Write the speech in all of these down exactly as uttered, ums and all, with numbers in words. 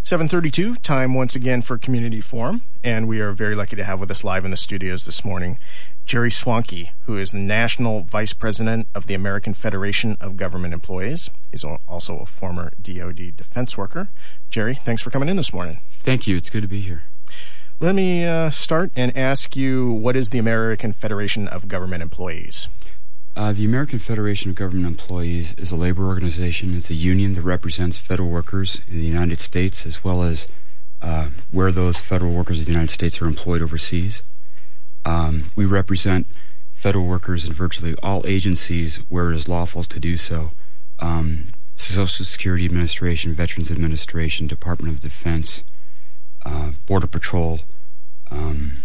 seven thirty-two, time once again for Community Forum, and we are very lucky to have with us live in the studios this morning Jerry Swanke, who is the National Vice President of the American Federation of Government Employees. He's also a former D O D defense worker. Jerry, thanks for coming in this morning. Thank you. It's good to be here. Let me uh, start and ask you, what is the American Federation of Government Employees? Uh, the American Federation of Government Employees is a labor organization. It's a union that represents federal workers in the United States, as well as uh, where those federal workers of the United States are employed overseas. Um, we represent federal workers in virtually all agencies where it is lawful to do so. Um, Social Security Administration, Veterans Administration, Department of Defense, uh, Border Patrol, um,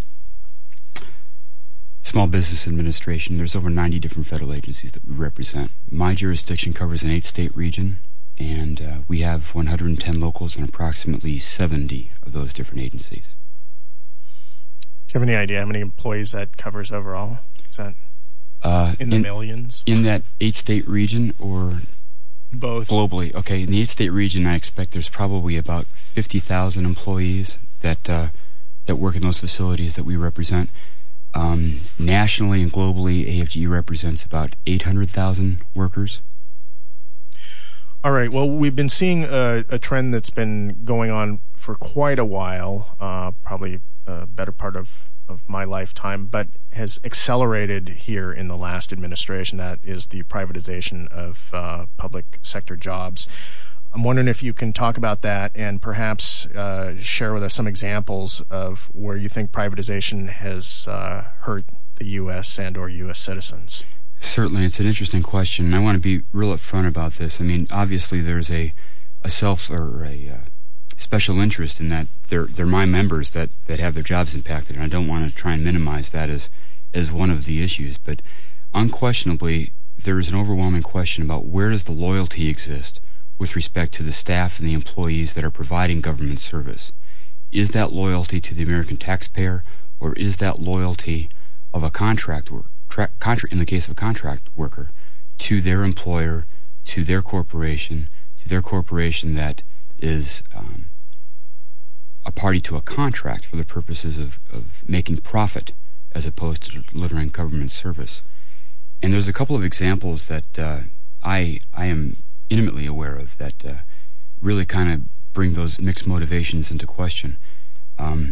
Small Business Administration. There's over ninety different federal agencies that we represent. My jurisdiction covers an eight-state region, and uh, we have one hundred ten locals in approximately seventy of those different agencies. Do you have any idea how many employees that covers overall? Is that uh, in the in, millions? In that eight-state region, or both? Globally. Okay, in the eight-state region, I expect there's probably about fifty thousand employees that uh, that work in those facilities that we represent. Um, nationally and globally, A F G E represents about eight hundred thousand workers. All right. Well, we've been seeing a, a trend that's been going on for quite a while, uh, probably a better part of, of my lifetime, but has accelerated here in the last administration. That is the privatization of uh, public sector jobs. I'm wondering if you can talk about that and perhaps uh, share with us some examples of where you think privatization has uh, hurt the U S and or U S citizens. Certainly. It's an interesting question, and I want to be real upfront about this. I mean, obviously there's a, a self or a uh, special interest in that they're, they're my members that, that have their jobs impacted, and I don't want to try and minimize that as, as one of the issues. But unquestionably, there is an overwhelming question about where does the loyalty exist with respect to the staff and the employees that are providing government service. Is that loyalty to the American taxpayer, or is that loyalty of a contract worker, tra- contra- in the case of a contract worker, to their employer, to their corporation, to their corporation that is um, a party to a contract for the purposes of, of making profit as opposed to delivering government service? And there's a couple of examples that uh, I I am intimately aware of that uh, really kind of bring those mixed motivations into question. Um,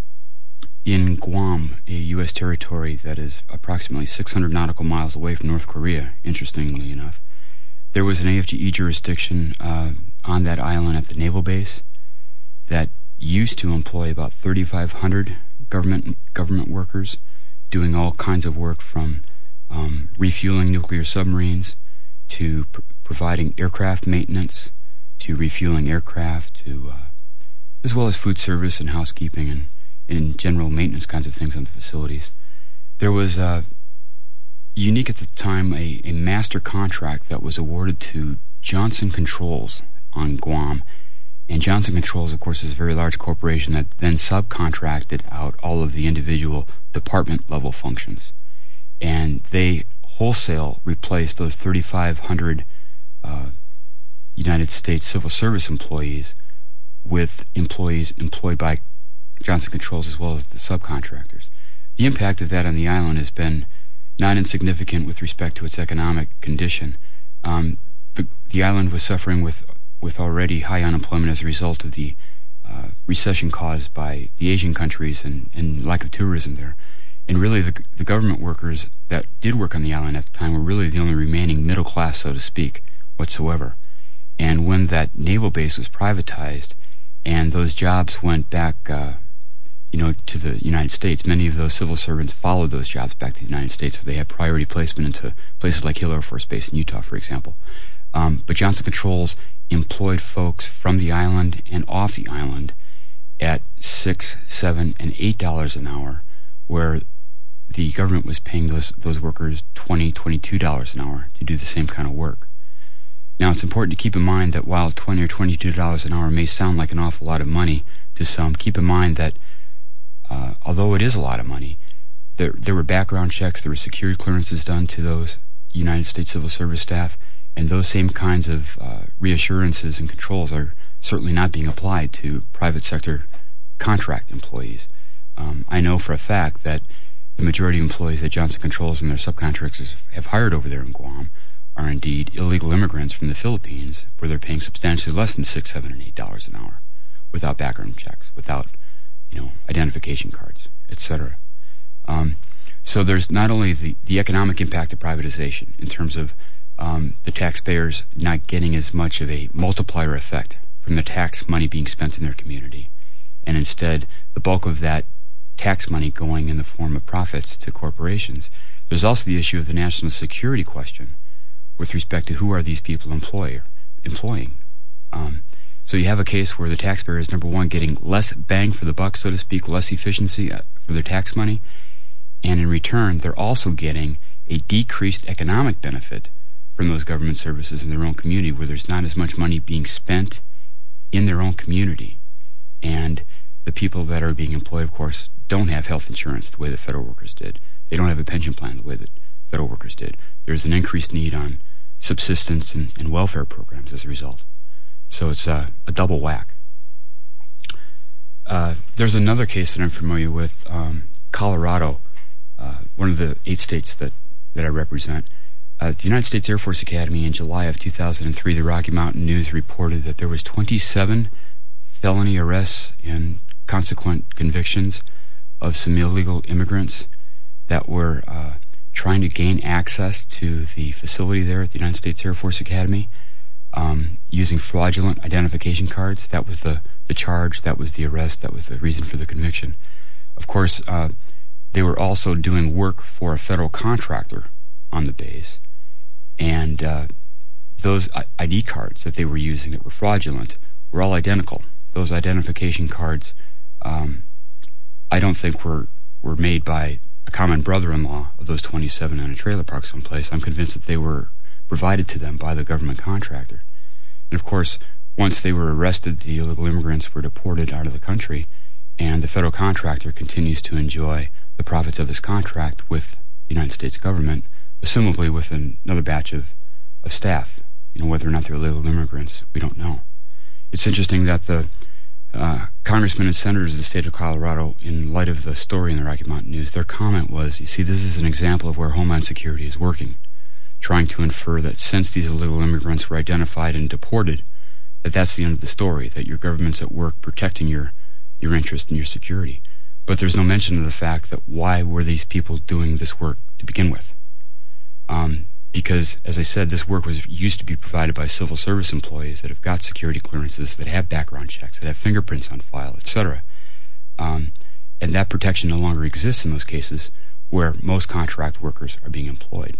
in Guam, a U S territory that is approximately six hundred nautical miles away from North Korea, interestingly enough, there was an A F G E jurisdiction uh, on that island at the naval base that used to employ about thirty-five hundred government government workers doing all kinds of work, from um, refueling nuclear submarines to pr- providing aircraft maintenance, to refueling aircraft, to uh, as well as food service and housekeeping and, and general maintenance kinds of things on the facilities. There was uh, unique at the time a, a master contract that was awarded to Johnson Controls on Guam. And Johnson Controls, of course, is a very large corporation that then subcontracted out all of the individual department-level functions. And they wholesale replaced those thirty-five hundred uh, United States civil service employees with employees employed by Johnson Controls as well as the subcontractors. The impact of that on the island has been not insignificant with respect to its economic condition. Um, the, the island was suffering with with already high unemployment as a result of the uh, recession caused by the Asian countries and, and lack of tourism there. And really the, the government workers that did work on the island at the time were really the only remaining middle class, so to speak, whatsoever. And when that naval base was privatized and those jobs went back uh, you know, to the United States, many of those civil servants followed those jobs back to the United States, where they had priority placement into places like Hill Air Force Base in Utah, for example. Um, but Johnson Controls employed folks from the island and off the island at six, seven, and eight dollars an hour, where the government was paying those those workers twenty, twenty-two dollars an hour to do the same kind of work. Now, it's important to keep in mind that while twenty or twenty-two dollars an hour may sound like an awful lot of money to some, keep in mind that uh, although it is a lot of money, there there were background checks, there were security clearances done to those United States Civil Service staff, and those same kinds of uh, reassurances and controls are certainly not being applied to private sector contract employees. Um, I know for a fact that the majority of employees that Johnson Controls and their subcontractors have hired over there in Guam are indeed illegal immigrants from the Philippines, where they're paying substantially less than six, seven, and eight dollars an hour, without background checks, without, you know, identification cards, et cetera. Um, so there's not only the, the economic impact of privatization in terms of um, the taxpayers not getting as much of a multiplier effect from the tax money being spent in their community, and instead the bulk of that tax money going in the form of profits to corporations. There's also the issue of the national security question with respect to who are these people employer, employing. Um, so you have a case where the taxpayer is, number one, getting less bang for the buck, so to speak, less efficiency for their tax money, and in return they're also getting a decreased economic benefit from those government services in their own community, where there's not as much money being spent in their own community. And the people that are being employed, of course, don't have health insurance the way the federal workers did. They don't have a pension plan the way that federal workers did. There's an increased need on subsistence and, and welfare programs as a result. So it's uh, a double whack. Uh, there's another case that I'm familiar with, um, Colorado, uh, one of the eight states that, that I represent. Uh, the United States Air Force Academy in July of two thousand three, the Rocky Mountain News reported that there was twenty-seven felony arrests and consequent convictions of some illegal immigrants that were uh, trying to gain access to the facility there at the United States Air Force Academy um, using fraudulent identification cards. That was the, the charge, that was the arrest, that was the reason for the conviction. Of course, uh, they were also doing work for a federal contractor on the base, and uh, those I D cards that they were using that were fraudulent were all identical. Those identification cards, um, I don't think were were made by a common brother-in-law of those twenty-seven in a trailer park someplace. I'm convinced that they were provided to them by the government contractor. And of course, once they were arrested, the illegal immigrants were deported out of the country, and the federal contractor continues to enjoy the profits of his contract with the United States government, assumably with an, another batch of, of staff. You know, whether or not they're illegal immigrants, we don't know. It's interesting that the uh, congressmen and senators of the state of Colorado, in light of the story in the Rocky Mountain News, their comment was, you see, this is an example of where Homeland Security is working, trying to infer that since these illegal immigrants were identified and deported, that that's the end of the story, that your government's at work protecting your, your interest and your security. But there's no mention of the fact that why were these people doing this work to begin with? Um, because, as I said, this work was used to be provided by civil service employees that have got security clearances, that have background checks, that have fingerprints on file, et cetera. Um, and that protection no longer exists in those cases where most contract workers are being employed.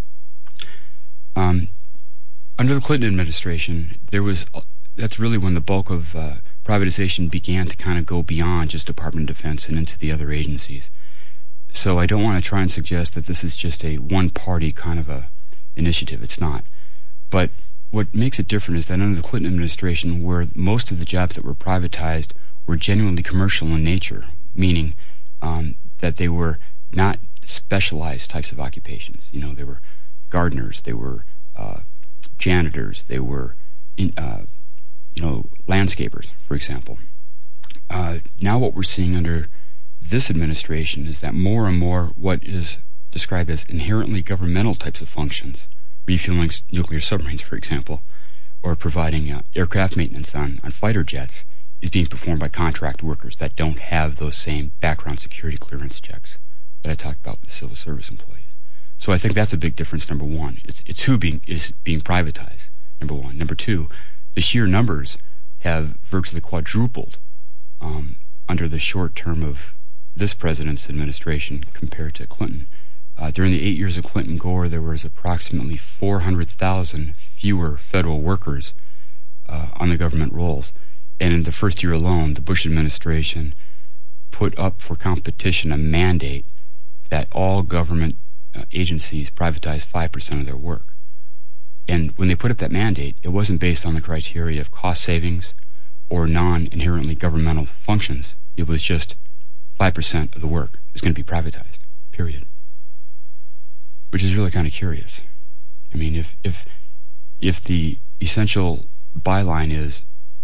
Um, under the Clinton administration, there was that's really when the bulk of uh, privatization began to kind of go beyond just Department of Defense and into the other agencies. So I don't want to try and suggest that this is just a one-party kind of a initiative. It's not. But what makes it different is that under the Clinton administration, where most of the jobs that were privatized were genuinely commercial in nature, meaning um, that they were not specialized types of occupations. You know, they were gardeners, they were uh, janitors, they were, in, uh, you know, landscapers, for example. Uh, now what we're seeing under this administration is that more and more what is described as inherently governmental types of functions, refueling nuclear submarines, for example, or providing uh, aircraft maintenance on, on fighter jets, is being performed by contract workers that don't have those same background security clearance checks that I talked about with the civil service employees. So I think that's a big difference, number one. It's, it's who being, is being privatized, number one. Number two, the sheer numbers have virtually quadrupled um, under the short term of this president's administration compared to Clinton. Uh, during the eight years of Clinton Gore, there was approximately four hundred thousand fewer federal workers uh, on the government rolls. And in the first year alone, the Bush administration put up for competition a mandate that all government uh, agencies privatize five percent of their work. And when they put up that mandate, it wasn't based on the criteria of cost savings or non-inherently governmental functions. It was just five percent of the work is going to be privatized, period. Which is really kind of curious. I mean, if if if the essential byline is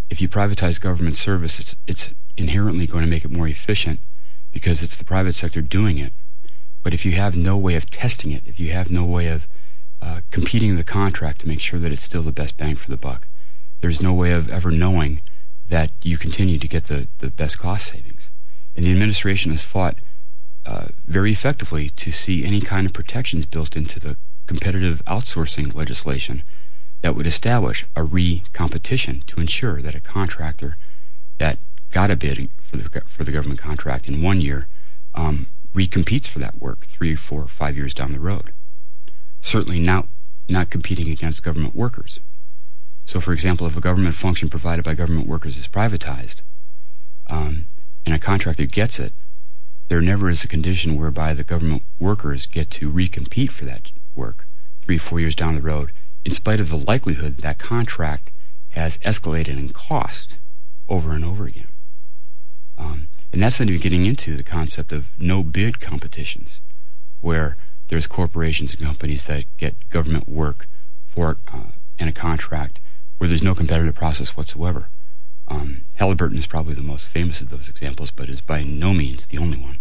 if you privatize government service, it's it's inherently going to make it more efficient because it's the private sector doing it. But if you have no way of testing it, if you have no way of uh, competing the contract to make sure that it's still the best bang for the buck, there's no way of ever knowing that you continue to get the, the best cost savings. And the administration has fought uh, very effectively to see any kind of protections built into the competitive outsourcing legislation that would establish a re-competition to ensure that a contractor that got a bid for the, for the government contract in one year um, recompetes for that work three, four, five years down the road. Certainly not, not competing against government workers. So, for example, if a government function provided by government workers is privatized um, and a contractor gets it, there never is a condition whereby the government workers get to recompete for that work three, four years down the road, in spite of the likelihood that contract has escalated in cost over and over again. Um, and that's not even getting into the concept of no-bid competitions, where there's corporations and companies that get government work for uh, in a contract where there's no competitive process whatsoever. Um, Halliburton is probably the most famous of those examples, but is by no means the only one.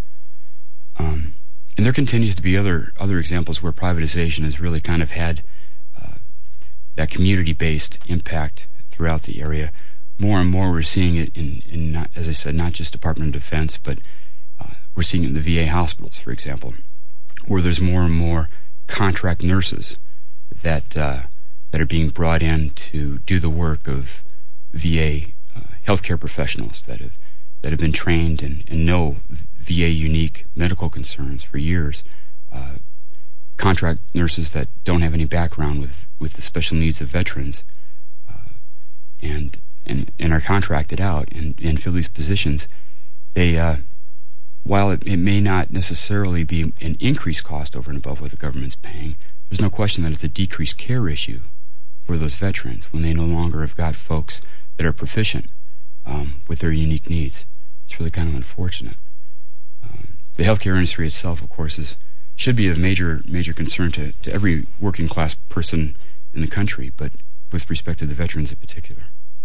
Um, and there continues to be other other examples where privatization has really kind of had uh, that community-based impact throughout the area. More and more we're seeing it in, in not, as I said, not just Department of Defense, but uh, we're seeing it in the V A hospitals, for example, where there's more and more contract nurses that uh, that are being brought in to do the work of V A uh, healthcare professionals that have that have been trained and, and know V A unique medical concerns for years. Uh, contract nurses that don't have any background with, with the special needs of veterans, uh, and, and and are contracted out and, and fill these positions. They, uh, while it, it may not necessarily be an increased cost over and above what the government's paying, there's no question that it's a decreased care issue for those veterans when they no longer have got folks that are proficient um, with their unique needs. It's really kind of unfortunate. Um, the healthcare industry itself, of course, is should be of major major concern to, to every working class person in the country, but with respect to the veterans in particular.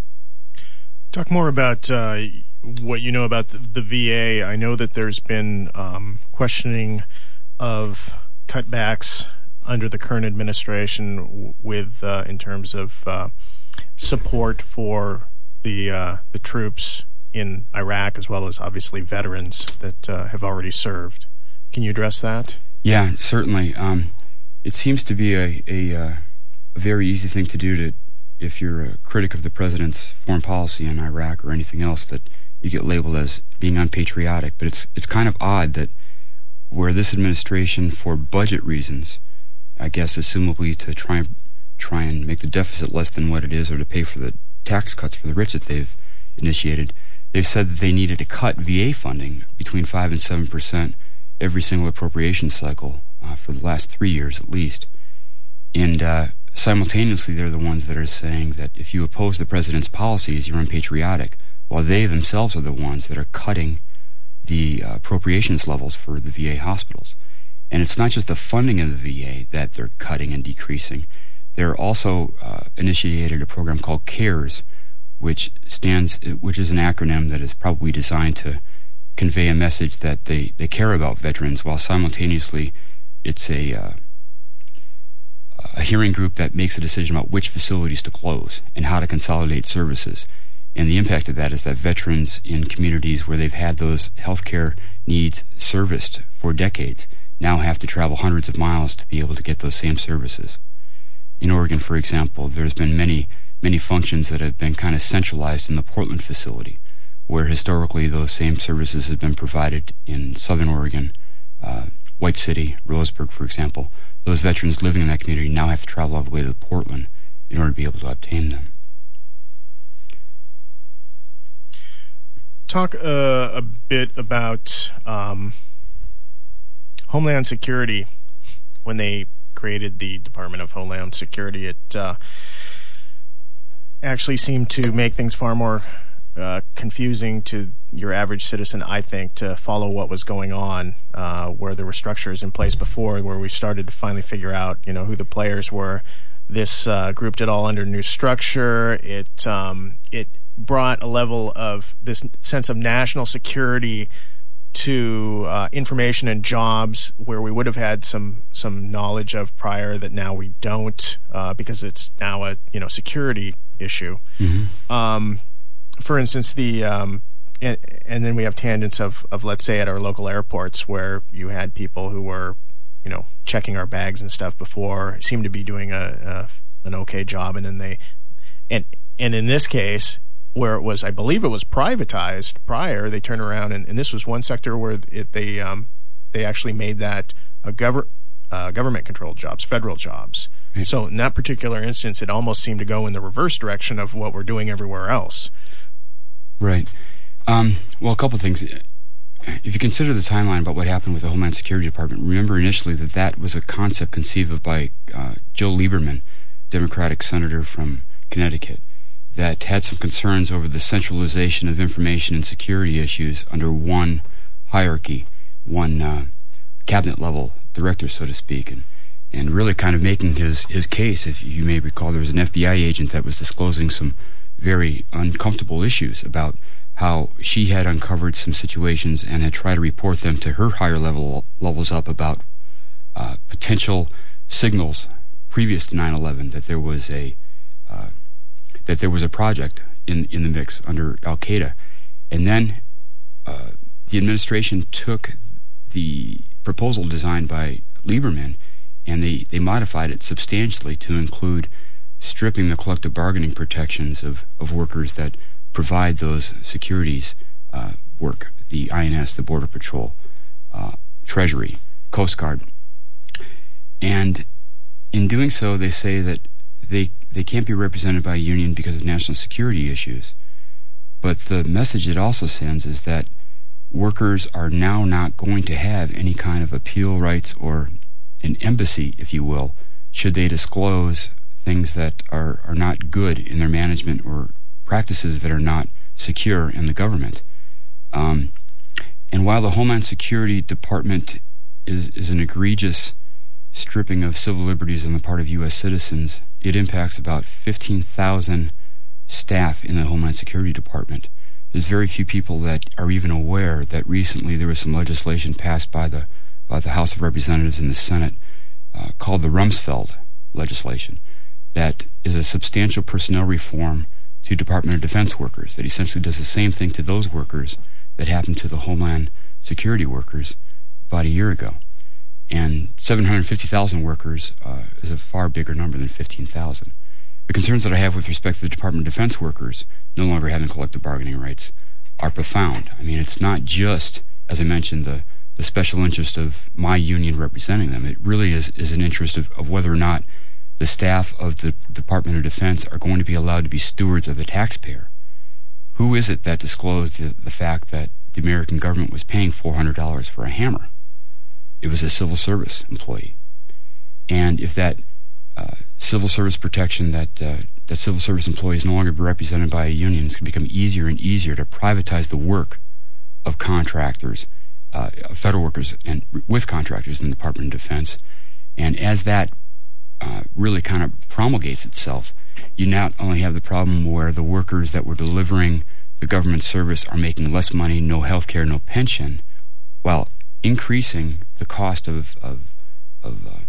Talk more about uh, what you know about the, the V A. I know that there's been um, questioning of cutbacks under the current administration with uh, in terms of uh, support for the uh, the troops in Iraq, as well as obviously veterans that uh, have already served. Can you address that? Yeah, certainly. Um, it seems to be a, a, uh, a very easy thing to do to, if you're a critic of the president's foreign policy in Iraq or anything else, that you get labeled as being unpatriotic. But it's it's kind of odd that where this administration, for budget reasons, I guess assumably to try and try and make the deficit less than what it is, or to pay for the tax cuts for the rich that they've initiated, they've said that they needed to cut V A funding between five and seven percent every single appropriation cycle uh, for the last three years at least. And uh, simultaneously, they're the ones that are saying that if you oppose the president's policies, you're unpatriotic, while they themselves are the ones that are cutting the uh, appropriations levels for the V A hospitals. And it's not just the funding of the V A that they're cutting and decreasing. They're also uh, initiated a program called CARES, which stands, which is an acronym that is probably designed to convey a message that they, they care about veterans, while simultaneously it's a uh, a hearing group that makes a decision about which facilities to close and how to consolidate services. And the impact of that is that veterans in communities where they've had those healthcare needs serviced for decades now have to travel hundreds of miles to be able to get those same services. In Oregon, for example, there's been many, many functions that have been kind of centralized in the Portland facility, where historically those same services have been provided in Southern Oregon, uh, White City, Roseburg, for example. Those veterans living in that community now have to travel all the way to Portland in order to be able to obtain them. Talk uh, a bit about um, Homeland Security. When they created the Department of Homeland Security, it uh, actually seemed to make things far more uh, confusing to your average citizen, I think, to follow what was going on, uh, where there were structures in place before, where we started to finally figure out, you know, who the players were. this uh, grouped it all under new structure. It um, it brought a level of this sense of national security to uh, information and jobs where we would have had some some knowledge of prior that now we don't, uh, because it's now a you know security issue. Mm-hmm. Um, for instance, the um, and, and then we have tangents of, of let's say at our local airports where you had people who were you know checking our bags and stuff before, seemed to be doing a, a an okay job, and then they and and in this case, where it was, I believe it was privatized prior, they turned around, and, and this was one sector where it, they um, they actually made that a gover- uh, government-controlled jobs, federal jobs. Mm-hmm. So in that particular instance, it almost seemed to go in the reverse direction of what we're doing everywhere else. Right. Um, well, a couple of things. If you consider the timeline about what happened with the Homeland Security Department, remember initially that that was a concept conceived of by uh, Joe Lieberman, Democratic senator from Connecticut, that had some concerns over the centralization of information and security issues under one hierarchy, one uh, cabinet-level director, so to speak, and and really kind of making his, his case. If you may recall, there was an F B I agent that was disclosing some very uncomfortable issues about how she had uncovered some situations and had tried to report them to her higher level levels up about uh, potential signals previous to nine eleven that there was a uh, that there was a project in in the mix under Al Qaeda, and then uh, the administration took the proposal designed by Lieberman and they, they modified it substantially to include stripping the collective bargaining protections of, of workers that provide those securities uh, work, the I N S, the Border Patrol, uh, Treasury, Coast Guard. And in doing so, they say that they they can't be represented by a union because of national security issues. But the message it also sends is that workers are now not going to have any kind of appeal rights or an embassy, if you will, should they disclose things that are, are not good in their management or practices that are not secure in the government. Um, and while the Homeland Security Department is, is an egregious stripping of civil liberties on the part of U S citizens, it impacts about fifteen thousand staff in the Homeland Security Department. There's very few people that are even aware that recently there was some legislation passed by the by the House of Representatives and the Senate uh, called the Rumsfeld legislation that is a substantial personnel reform to Department of Defense workers that essentially does the same thing to those workers that happened to the Homeland Security workers about a year ago. And seven hundred fifty thousand workers uh, is a far bigger number than fifteen thousand. The concerns that I have with respect to the Department of Defense workers no longer having collective bargaining rights are profound. I mean, it's not just, as I mentioned, the, the special interest of my union representing them. It really is, is an interest of, of whether or not the staff of the Department of Defense are going to be allowed to be stewards of the taxpayer. Who is it that disclosed the, the fact that the American government was paying four hundred dollars for a hammer? It was a civil service employee. And if that uh, civil service protection, that uh, that civil service employees no longer be represented by a union, it's going to become easier and easier to privatize the work of contractors, uh, federal workers, and with contractors in the Department of Defense. And as that uh, really kind of promulgates itself, you not only have the problem where the workers that were delivering the government service are making less money, no health care, no pension, while increasing the cost of of, of uh,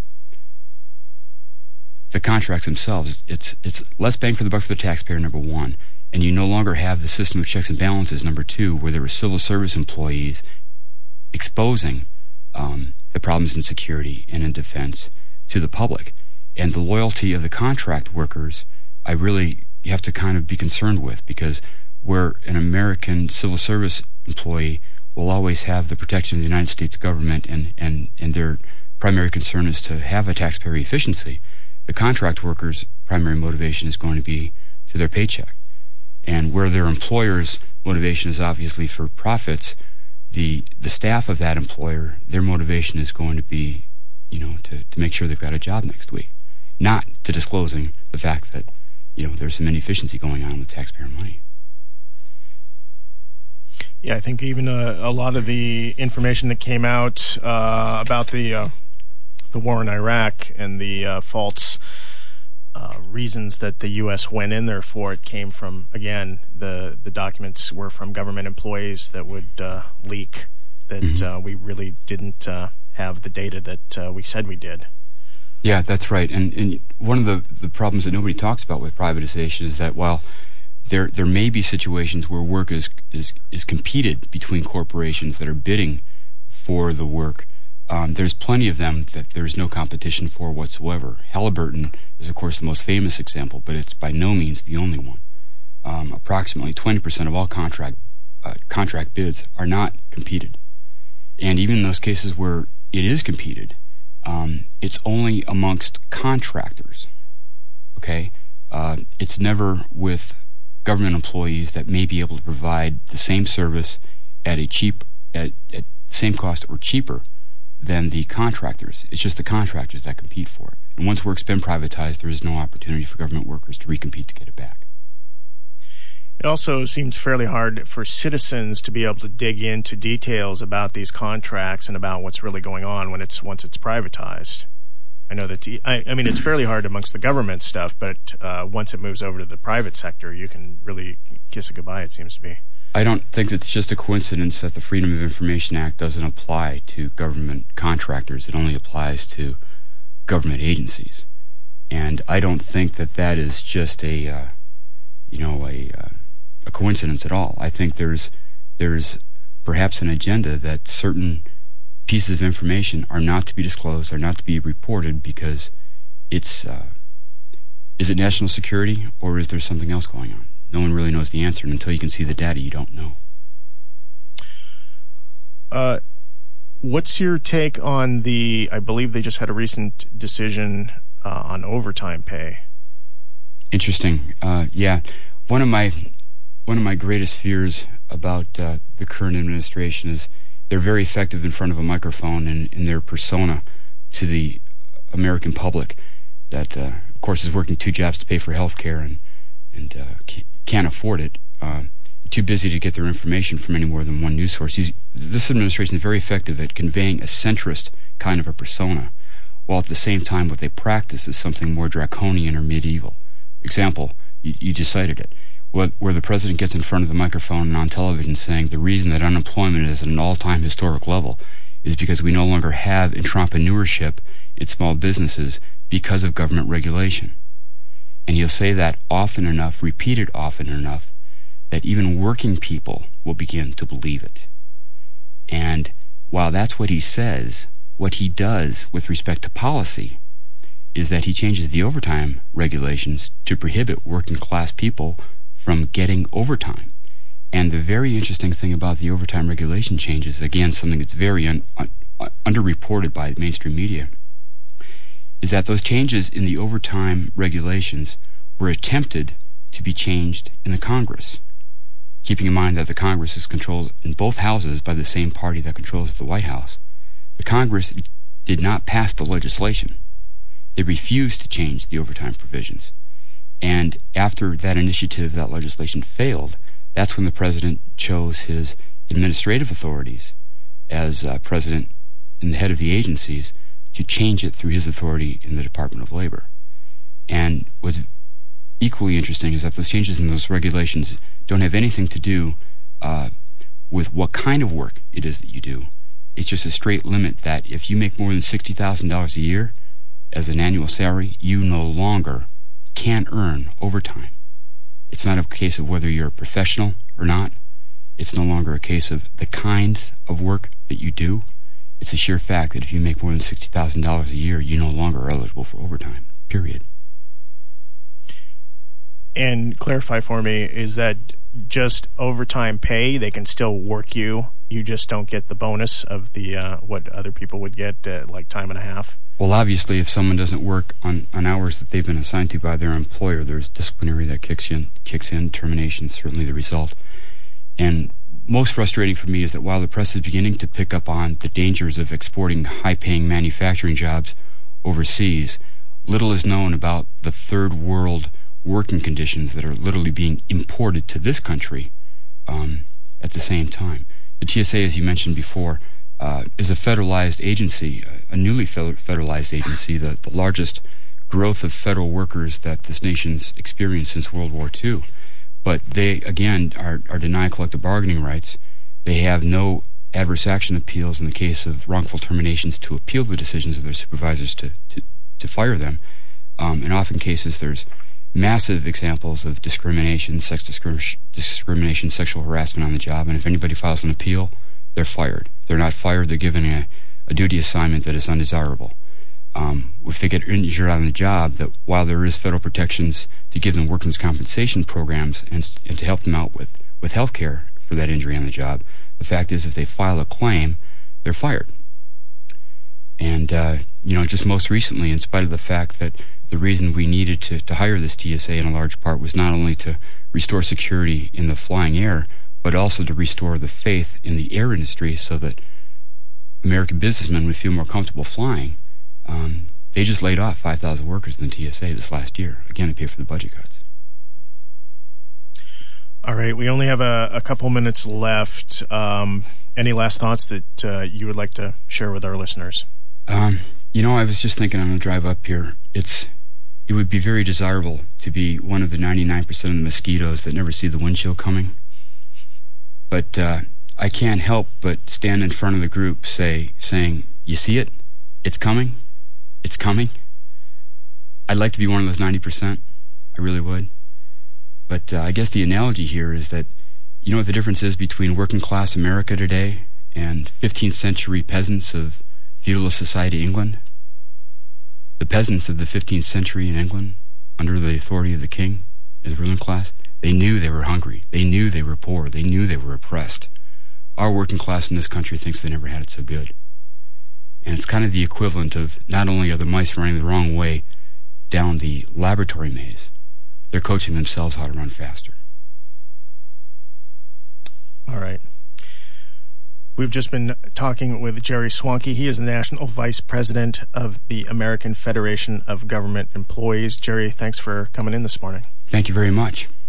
the contracts themselves. It's it's less bang for the buck for the taxpayer, number one, and you no longer have the system of checks and balances, number two, where there were civil service employees exposing um, the problems in security and in defense to the public. And the loyalty of the contract workers, I really have to kind of be concerned with, because where an American civil service employee will always have the protection of the United States government, and, and, and their primary concern is to have a taxpayer efficiency, the contract workers' primary motivation is going to be to their paycheck. And where their employer's motivation is obviously for profits, the the staff of that employer, their motivation is going to be, you know, to, to make sure they've got a job next week, not to disclosing the fact that, you know, there's some inefficiency going on with taxpayer money. Yeah, I think even uh, a lot of the information that came out uh, about the uh, the war in Iraq and the uh, false uh, reasons that the U S went in there for it came from, again, the, the documents were from government employees that would uh, leak, that mm-hmm. uh, we really didn't uh, have the data that uh, we said we did. Yeah, that's right. And, and one of the, the problems that nobody talks about with privatization is that while there there may be situations where work is, is, is competed between corporations that are bidding for the work, um, there's plenty of them that there's no competition for whatsoever. Halliburton is, of course, the most famous example, but it's by no means the only one. Um, approximately twenty percent of all contract uh, contract bids are not competed. And even in those cases where it is competed, um, it's only amongst contractors. Okay? Uh, it's never with government employees that may be able to provide the same service at a cheap, at, at the same cost or cheaper than the contractors. It's just the contractors that compete for it. And once work's been privatized, there is no opportunity for government workers to recompete to get it back. It also seems fairly hard for citizens to be able to dig into details about these contracts and about what's really going on when it's once it's privatized. I know that I, I mean it's fairly hard amongst the government stuff, but uh, once it moves over to the private sector, you can really kiss it goodbye. It seems to be. I don't think it's just a coincidence that the Freedom of Information Act doesn't apply to government contractors. It only applies to government agencies, and I don't think that that is just a, uh, you know, a uh, a coincidence at all. I think there's there's perhaps an agenda that certain pieces of information are not to be disclosed, are not to be reported because it's uh, is it national security or is there something else going on? No one really knows the answer, and until you can see the data, you don't know. Uh, what's your take on the, I believe they just had a recent decision uh, on overtime pay. Interesting. Uh, yeah. One of my one of my greatest fears about uh, the current administration is they're very effective in front of a microphone and in their persona to the American public that, uh, of course, is working two jobs to pay for health care and, and uh, can't afford it, uh, too busy to get their information from any more than one news source. He's, this administration is very effective at conveying a centrist kind of a persona, while at the same time what they practice is something more draconian or medieval. Example, you, you just cited it, where the president gets in front of the microphone and on television saying the reason that unemployment is at an all-time historic level is because we no longer have entrepreneurship in small businesses because of government regulation. And he'll say that often enough, repeated often enough, that even working people will begin to believe it. And while that's what he says, what he does with respect to policy is that he changes the overtime regulations to prohibit working class people from getting overtime. And the very interesting thing about the overtime regulation changes, again, something that's very un- un- underreported by mainstream media, is that those changes in the overtime regulations were attempted to be changed in the Congress, keeping in mind that the Congress is controlled in both houses by the same party that controls the White House. The Congress did not pass the legislation. They refused to change the overtime provisions. And after that initiative, that legislation failed, that's when the president chose his administrative authorities as uh, president and the head of the agencies to change it through his authority in the Department of Labor. And what's equally interesting is that those changes in those regulations don't have anything to do uh, with what kind of work it is that you do. It's just a straight limit that if you make more than sixty thousand dollars a year as an annual salary, you no longer can earn overtime. It's not a case of whether you're a professional or not. It's no longer a case of the kind of work that you do. It's a sheer fact that if you make more than sixty thousand dollars a year, you no longer are eligible for overtime, period. And clarify for me, is that just overtime pay? They can still work you, you just don't get the bonus of the uh, what other people would get, uh, like time and a half? Well, obviously, if someone doesn't work on, on hours that they've been assigned to by their employer, there's disciplinary that kicks in, kicks in, termination is certainly the result. And most frustrating for me is that while the press is beginning to pick up on the dangers of exporting high-paying manufacturing jobs overseas, little is known about the third world working conditions that are literally being imported to this country um, at the same time. The T S A, as you mentioned before, uh, is a federalized agency, a newly federalized agency, the, the largest growth of federal workers that this nation's experienced since World War Two. But they, again, are, are denied collective bargaining rights. They have no adverse action appeals in the case of wrongful terminations to appeal the decisions of their supervisors to, to, to fire them. Um, in often cases, there's massive examples of discrimination, sex discrim- discrimination, sexual harassment on the job, and if anybody files an appeal, they're fired. If they're not fired, they're given a, a duty assignment that is undesirable. Um, if they get injured on the job, that while there is federal protections to give them workers' compensation programs and, and to help them out with, with health care for that injury on the job, the fact is if they file a claim, they're fired. And, uh, you know, just most recently, in spite of the fact that the reason we needed to, to hire this T S A in a large part was not only to restore security in the flying air, but also to restore the faith in the air industry so that American businessmen would feel more comfortable flying. Um, they just laid off five thousand workers in the T S A this last year, again, to pay for the budget cuts. All right, we only have a, a couple minutes left. Um, any last thoughts that uh, you would like to share with our listeners? Um, you know, I was just thinking on the drive up here, it's it would be very desirable to be one of the ninety-nine percent of the mosquitoes that never see the windshield coming. But uh, I can't help but stand in front of the group say, saying, you see it? It's coming. It's coming. I'd like to be one of those ninety percent. I really would. But uh, I guess the analogy here is that, you know what the difference is between working class America today and fifteenth century peasants of feudalist society England? The peasants of the fifteenth century in England, under the authority of the king, as ruling class, they knew they were hungry. They knew they were poor. They knew they were oppressed. Our working class in this country thinks they never had it so good. And it's kind of the equivalent of not only are the mice running the wrong way down the laboratory maze, they're coaching themselves how to run faster. All right. We've just been talking with Jerry Swanke. He is the National Vice President of the American Federation of Government Employees. Jerry, thanks for coming in this morning. Thank you very much.